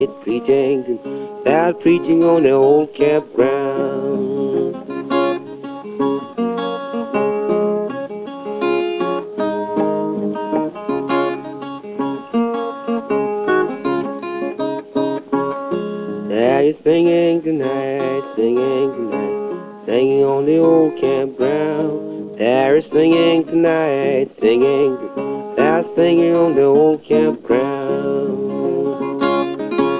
preaching, they're preaching on the old campground. They're singing tonight, singing tonight, singing on the old campground. They're singing tonight, singing, they're singing on the old campground.